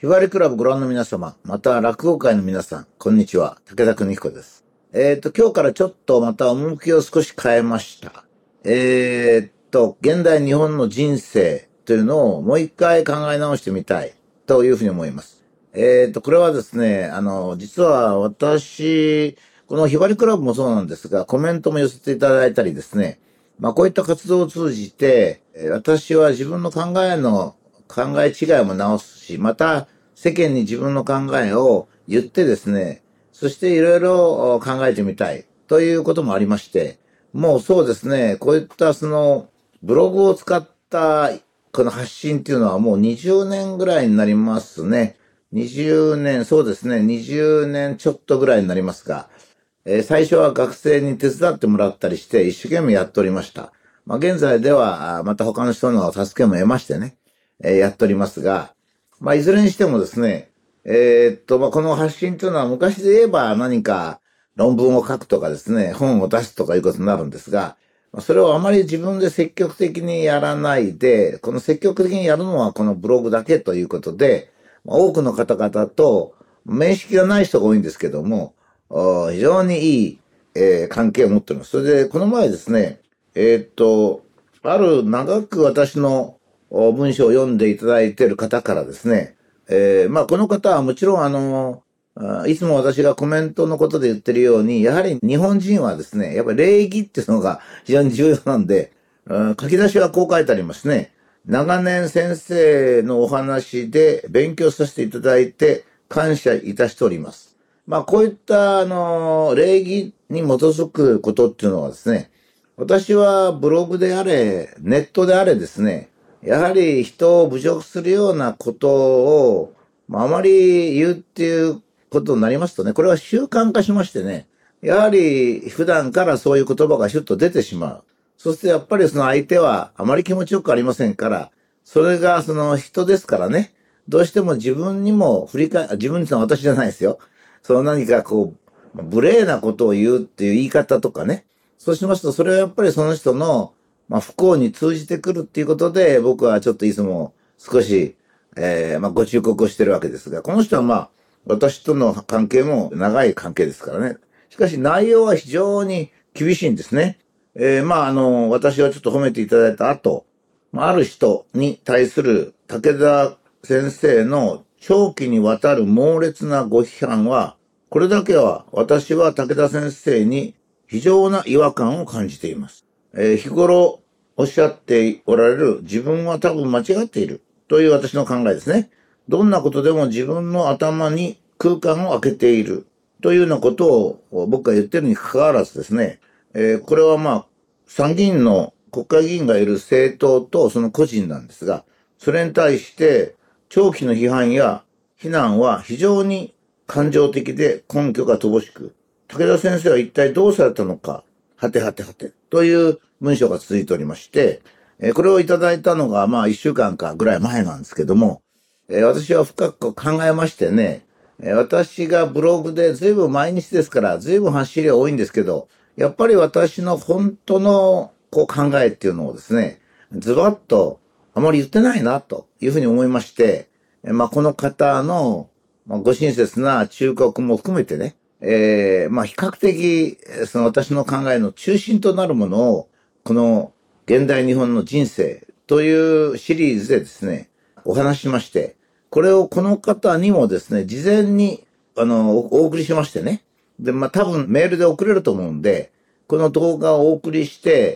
ひばりクラブご覧の皆様、また落語界の皆さん、こんにちは。武田邦彦です。今日からちょっとまた趣を少し変えました。現代日本の人生というのをもう一回考え直してみたいというふうに思います。これはですね、実は私、このひばりクラブもそうなんですが、コメントも寄せていただいたりですね、こういった活動を通じて、私は自分の考え違いも直すし、また世間に自分の考えを言ってですね、そしていろいろ考えてみたいということもありまして、もうそうですね、こういったブログを使ったこの発信っていうのはもう20年ぐらいになりますね。20年、そうですね、20年ちょっとぐらいになりますが、最初は学生に手伝ってもらったりして一生懸命やっておりました。現在ではまた他の人の助けも得ましてね、やっておりますが、いずれにしてもですね、この発信というのは昔で言えば何か論文を書くとかですね、本を出すとかいうことになるんですが、それをあまり自分で積極的にやらないで、この積極的にやるのはこのブログだけということで、多くの方々と面識がない人が多いんですけども、非常にいい、関係を持っております。それで、この前ですね、ある長く私の文章を読んでいただいている方からですね、この方はもちろんいつも私がコメントのことで言ってるように、やはり日本人はですね、やっぱり礼儀っていうのが非常に重要なんで、書き出しはこう書いてありますね。長年先生のお話で勉強させていただいて感謝いたしております。こういった礼儀に基づくことっていうのはですね、私はブログであれ、ネットであれですね、やはり人を侮辱するようなことを、あまり言うっていうことになりますとね、これは習慣化しましてね、やはり普段からそういう言葉がシュッと出てしまう。そしてやっぱりその相手はあまり気持ちよくありませんから、それがその人ですからね、どうしても自分にも自分にのは私じゃないですよ。その何か無礼なことを言うっていう言い方とかね。そうしますと、それはやっぱりその人の、不幸に通じてくるっていうことで、僕はちょっといつも少し、ご忠告をしてるわけですが、この人は私との関係も長い関係ですからね。しかし内容は非常に厳しいんですね。私はちょっと褒めていただいた後、ある人に対する武田先生の長期にわたる猛烈なご批判は、これだけは私は武田先生に非常な違和感を感じています。日頃おっしゃっておられる自分は多分間違っているという私の考えですね。どんなことでも自分の頭に空間を空けているというようなことを僕が言ってるに関わらずですね、これは参議院の国会議員がいる政党とその個人なんですが、それに対して長期の批判や非難は非常に感情的で根拠が乏しく、武田先生は一体どうされたのか、はてはてはて、という文章が続いておりまして、これをいただいたのが一週間かぐらい前なんですけども、私は深く考えましてね、私がブログで随分毎日ですから随分発信量多いんですけど、やっぱり私の本当の考えっていうのをですね、ズバッとあまり言ってないなというふうに思いまして、この方のご親切な忠告も含めてね、比較的その私の考えの中心となるものをこの現代日本の人生というシリーズでですね、お話ししまして、これをこの方にもですね、事前にお送りしましてね、で、多分メールで送れると思うんで、この動画をお送りして、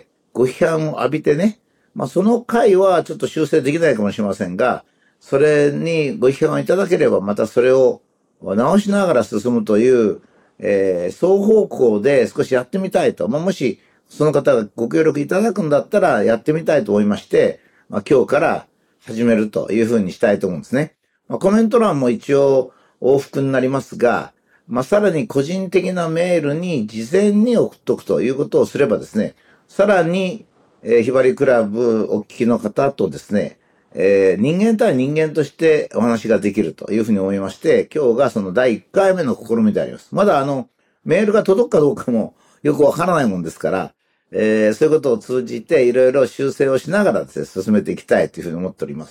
ご批判を浴びてね、その回はちょっと修正できないかもしれませんが、それにご批判をいただければ、またそれを直しながら進むという、双方向で少しやってみたいと。もし、その方がご協力いただくんだったらやってみたいと思いまして、今日から始めるというふうにしたいと思うんですね。コメント欄も一応往復になりますが、さらに個人的なメールに事前に送っとくということをすればですね、さらに、ひばりクラブお聞きの方とですね、人間対人間としてお話ができるというふうに思いまして、今日がその第1回目の試みであります。まだメールが届くかどうかもよくわからないもんですから、そういうことを通じていろいろ修正をしながらですね、進めていきたいというふうに思っております。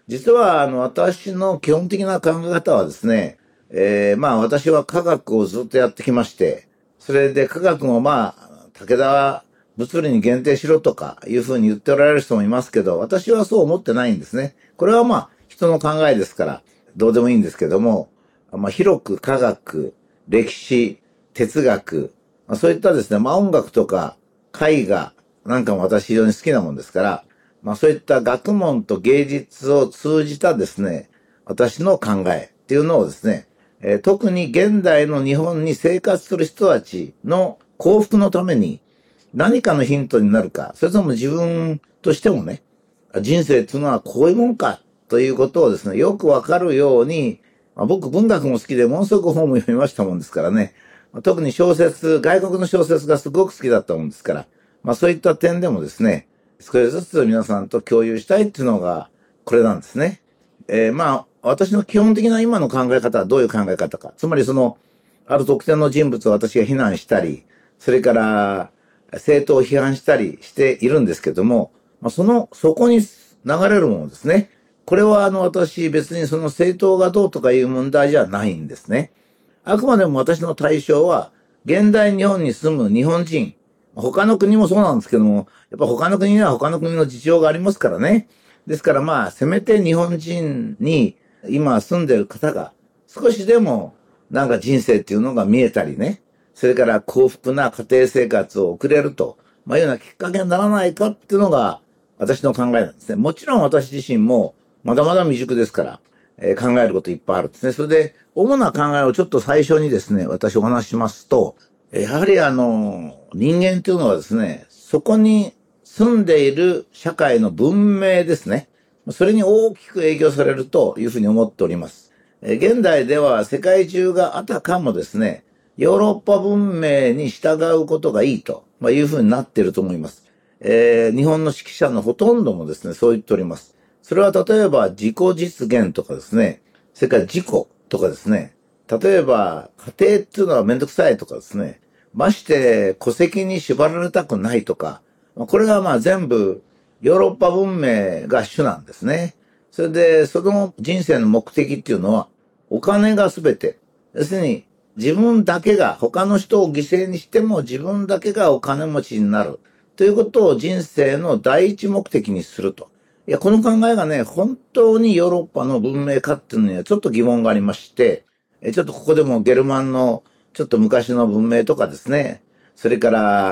実は、私の基本的な考え方はですね、まあ、私は科学をずっとやってきまして、それで科学もまあ、武田は物理に限定しろとかいうふうに言っておられる人もいますけど、私はそう思ってないんですね。これはまあ、人の考えですから、どうでもいいんですけども、まあ、広く科学、歴史、哲学、まあ、そういったですね、まあ、音楽とか絵画なんかも私非常に好きなもんですから、まあそういった学問と芸術を通じたですね、私の考えっていうのをですね、特に現代の日本に生活する人たちの幸福のために何かのヒントになるか、それとも自分としてもね、人生っていうのはこういうもんかということをですね、よくわかるように、まあ、僕文学も好きでものすごく本も読みましたもんですからね、特に小説、外国の小説がすごく好きだったもんですから、まあそういった点でもですね、少しずつ皆さんと共有したいっていうのがこれなんですね。まあ私の基本的な今の考え方はどういう考え方か。つまりある特定の人物を私が非難したり、それから政党を批判したりしているんですけども、まあ、そこに流れるものですね。これは私別にその政党がどうとかいう問題じゃないんですね。あくまでも私の対象は、現代日本に住む日本人。他の国もそうなんですけども、やっぱ他の国には他の国の事情がありますからね。ですからまあ、せめて日本人に今住んでる方が、少しでもなんか人生っていうのが見えたりね。それから幸福な家庭生活を送れると、まあ、いうようなきっかけにならないかっていうのが私の考えなんですね。もちろん私自身もまだまだ未熟ですから、考えることいっぱいあるんですね。それで、主な考えをちょっと最初にですね、私お話ししますと、やはり人間というのはですね、そこに住んでいる社会の文明ですね。それに大きく影響されるというふうに思っております。現代では世界中があたかもですね、ヨーロッパ文明に従うことがいいと、いうふうになっていると思います。日本の指揮者のほとんどもですね、そう言っております。それは例えば自己実現とかですね、それから自己とかですね、例えば家庭っていうのはめんどくさいとかですね、まして戸籍に縛られたくないとか、これがまあ全部ヨーロッパ文明が主なんですね。それで、その人生の目的っていうのは、お金が全て。要するに、自分だけが、他の人を犠牲にしても自分だけがお金持ちになる。ということを人生の第一目的にすると。いや、この考えがね、本当にヨーロッパの文明かっていうのにはちょっと疑問がありまして、ちょっとここでもゲルマンのちょっと昔の文明とかですね、それから、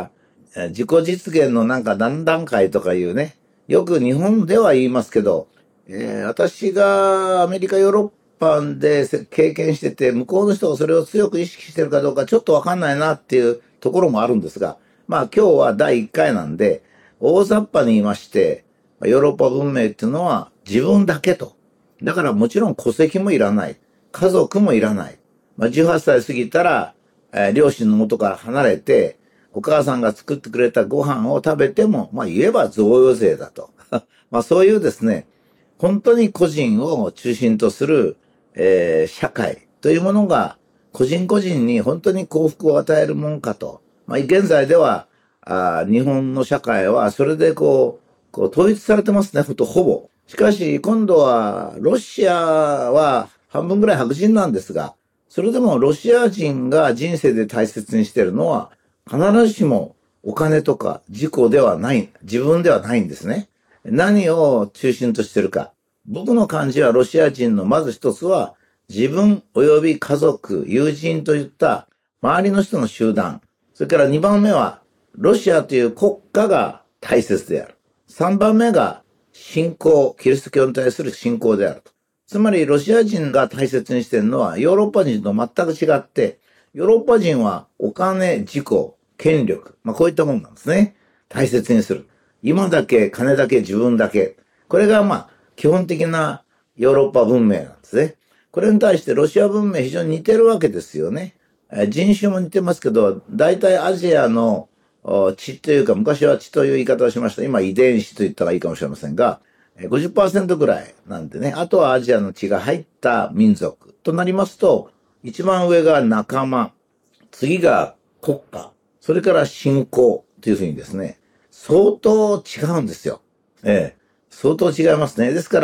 自己実現のなんか何段階とかいうね、よく日本では言いますけど、私がアメリカ、ヨーロッパで経験してて、向こうの人がそれを強く意識してるかどうかちょっとわかんないなっていうところもあるんですが、まあ今日は第1回なんで、大雑把に言いまして、ヨーロッパ文明っていうのは自分だけと。だからもちろん戸籍もいらない。家族もいらない。18歳過ぎたら、両親の元から離れて、お母さんが作ってくれたご飯を食べても、言えば贈与税だと。そういうですね、本当に個人を中心とする、社会というものが、個人個人に本当に幸福を与えるもんかと。現在では、日本の社会はそれで統一されてますね、ほぼ。しかし、今度は、ロシアは半分ぐらい白人なんですが、それでもロシア人が人生で大切にしているのは、必ずしもお金とか自己ではない、自分ではないんですね。何を中心としているか。僕の感じはロシア人のまず一つは、自分及び家族、友人といった周りの人の集団。それから2番目は、ロシアという国家が大切である。3番目が信仰、キリスト教に対する信仰であると。つまりロシア人が大切にしているのはヨーロッパ人と全く違って、ヨーロッパ人はお金、自己、権力、こういったものなんですね。大切にする。今だけ、金だけ、自分だけ。これが基本的なヨーロッパ文明なんですね。これに対してロシア文明非常に似てるわけですよね。人種も似てますけど、大体アジアの血というか、昔は血という言い方をしました。今遺伝子と言ったらいいかもしれませんが、50% ぐらいなんでね。あとはアジアの血が入った民族となりますと、一番上が仲間、次が国家、それから信仰というふうにですね、相当違うんですよ。相当違いますね。ですから、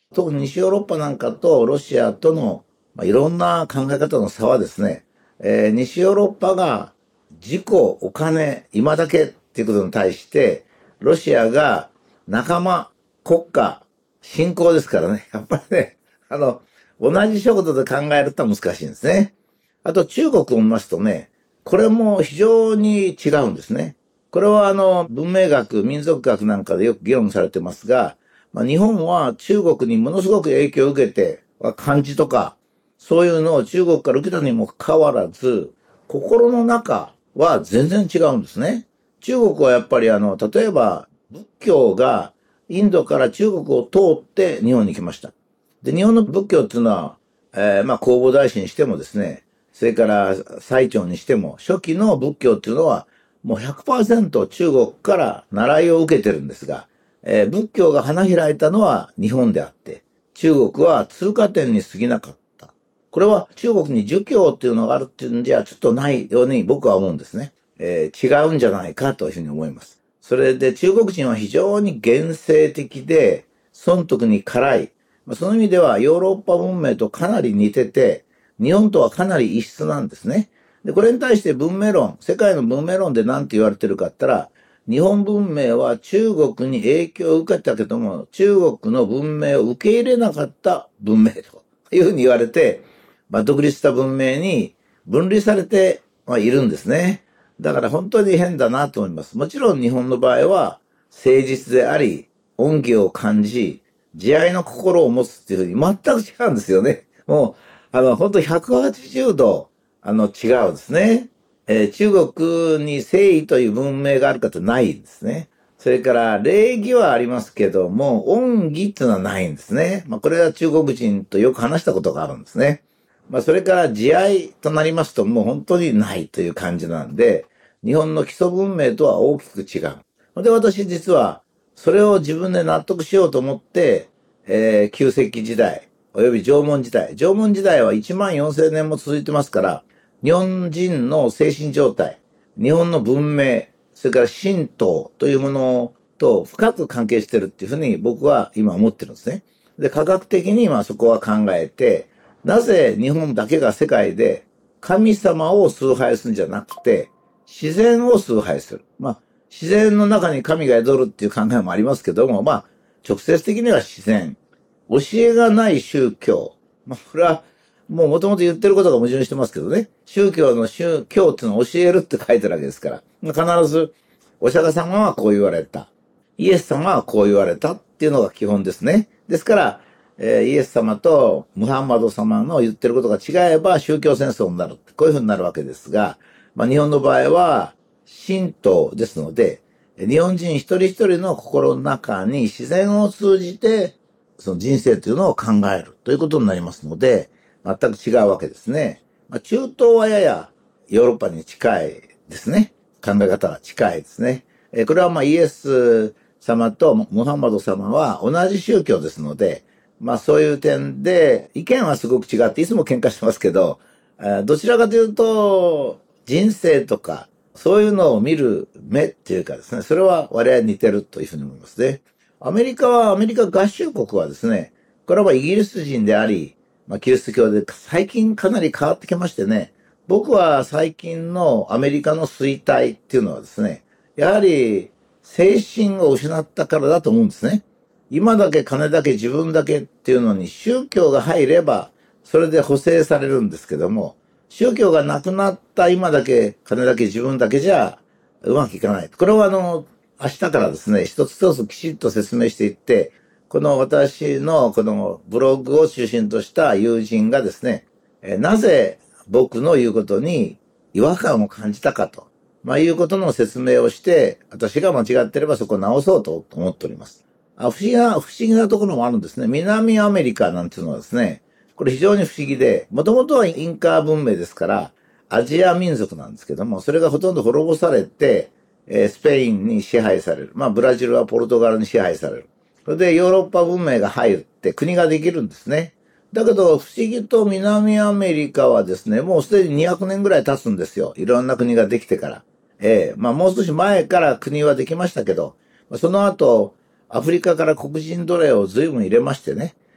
特に西ヨーロッパなんかとロシアとの、いろんな考え方の差はですね、西ヨーロッパが自己、お金、今だけっていうことに対して、ロシアが仲間、国家、信仰ですからね。やっぱりね、同じ食度で考えると難しいんですね。あと中国を見ますとね、これも非常に違うんですね。これは文明学、民族学なんかでよく議論されてますが、日本は中国にものすごく影響を受けて、漢字とか、そういうのを中国から受けたにもかかわらず、心の中は全然違うんですね。中国はやっぱり例えば仏教がインドから中国を通って日本に来ました。で、日本の仏教っていうのは、弘法大師にしてもですね、それから最澄にしても、初期の仏教っていうのは、もう100%中国から習いを受けてるんですが、仏教が花開いたのは日本であって、中国は通過点に過ぎなかった。これは中国に儒教っていうのがあるっていうんじゃちょっとないように僕は思うんですね。違うんじゃないかというふうに思います。それで中国人は非常に現世的で、損得に辛い。その意味ではヨーロッパ文明とかなり似てて、日本とはかなり異質なんですね。で、これに対して文明論、世界の文明論で何て言われてるかって言ったら、日本文明は中国に影響を受けたけども、中国の文明を受け入れなかった文明というふうに言われて、独立した文明に分離されているんですね。だから本当に変だなと思います。もちろん日本の場合は誠実であり、恩義を感じ、慈愛の心を持つっていうふうに全く違うんですよね。もう、本当180度、違うんですね。中国に誠意という文明があるかとないんですね。それから礼儀はありますけども、恩義っていうのはないんですね。これは中国人とよく話したことがあるんですね。それから慈愛となりますともう本当にないという感じなんで、日本の基礎文明とは大きく違う。で、私実はそれを自分で納得しようと思って、旧石器時代、および縄文時代。縄文時代は1万4000年も続いてますから、日本人の精神状態、日本の文明、それから神道というものと深く関係してるっていうふうに僕は今思ってるんですね。で、科学的にそこは考えて、なぜ日本だけが世界で神様を崇拝するんじゃなくて、自然を崇拝する。自然の中に神が宿るっていう考えもありますけども、直接的には自然。教えがない宗教。これは、もともと言ってることが矛盾してますけどね。宗教の宗教っていうのを教えるって書いてるわけですから。必ず、お釈迦様はこう言われた。イエス様はこう言われたっていうのが基本ですね。ですから、イエス様とムハンマド様の言ってることが違えば宗教戦争になる。こういうふうになるわけですが、日本の場合は神道ですので、日本人一人一人の心の中に自然を通じて、その人生というのを考えるということになりますので、全く違うわけですね。中東はややヨーロッパに近いですね。考え方が近いですね。これはイエス様とムハンマド様は同じ宗教ですので、そういう点で意見はすごく違っていつも喧嘩してますけど、どちらかというと人生とかそういうのを見る目っていうかですね、それは我々似てるというふうに思いますね。アメリカ合衆国はですね、これはイギリス人であり、キリスト教で最近かなり変わってきましてね、僕は最近のアメリカの衰退っていうのはですね、やはり精神を失ったからだと思うんですね。今だけ金だけ自分だけっていうのに宗教が入ればそれで補正されるんですけども、宗教がなくなった今だけ金だけ自分だけじゃうまくいかない。これは明日からですね、一つ一つきちっと説明していって、この私のこのブログを中心とした友人がですね、なぜ僕の言うことに違和感を感じたかと、いうことの説明をして、私が間違ってればそこを直そうと思っております。不思議なところもあるんですね。南アメリカなんていうのはですね、これ非常に不思議で、もともとはインカ文明ですから、アジア民族なんですけども、それがほとんど滅ぼされて、スペインに支配される。ブラジルはポルトガルに支配される。それでヨーロッパ文明が入って国ができるんですね。だけど不思議と南アメリカはですね、もうすでに200年ぐらい経つんですよ。いろんな国ができてから。もう少し前から国はできましたけど、その後、アフリカから黒人奴隷を随分入れましてね。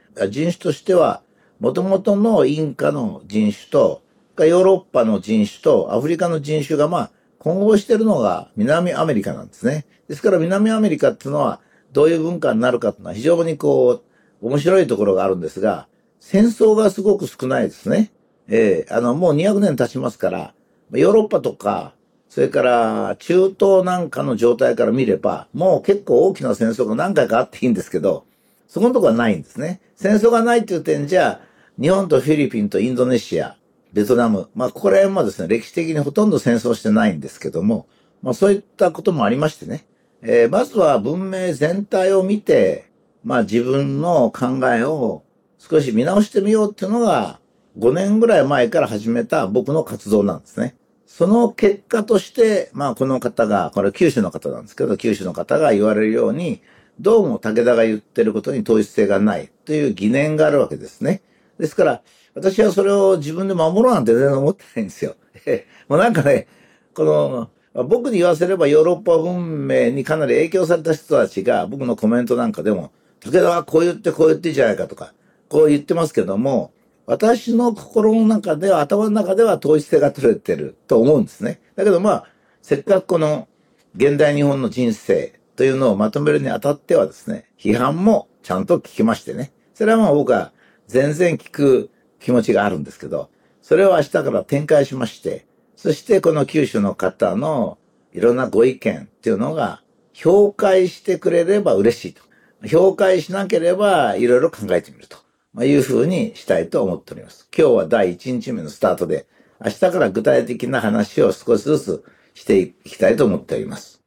人種としては、元々のインカの人種と、ヨーロッパの人種とアフリカの人種が混合しているのが南アメリカなんですね。ですから南アメリカっていうのはどういう文化になるかっていうのは非常に面白いところがあるんですが、戦争がすごく少ないですね。もう200年経ちますから、ヨーロッパとか、それから中東なんかの状態から見れば、もう結構大きな戦争が何回かあっていいんですけど、そこのところはないんですね。戦争がないっていう点じゃ、日本とフィリピンとインドネシア、ベトナム、ここら辺もですね、歴史的にほとんど戦争してないんですけども、そういったこともありましてね、まずは文明全体を見て、自分の考えを少し見直してみようっていうのが、5年ぐらい前から始めた僕の活動なんですね。その結果として、この方が、これ九州の方なんですけど、九州の方が言われるように、どうも武田が言ってることに統一性がないという疑念があるわけですね。ですから、私はそれを自分で守ろうなんて全然思ってないんですよ。もうなんかね、僕に言わせればヨーロッパ文明にかなり影響された人たちが僕のコメントなんかでも、武田はこう言ってこう言っていいじゃないかとか、こう言ってますけども、私の心の中では、頭の中では統一性が取れてると思うんですね。だけどせっかくこの現代日本の人生というのをまとめるにあたってはですね、批判もちゃんと聞きましてね。それは僕は全然聞く気持ちがあるんですけど、それを明日から展開しまして、そしてこの九州の方のいろんなご意見っていうのが評価してくれれば嬉しいと。評価しなければいろいろ考えてみると。いうふうにしたいと思っております。今日は第1日目のスタートで、明日から具体的な話を少しずつしていきたいと思っております。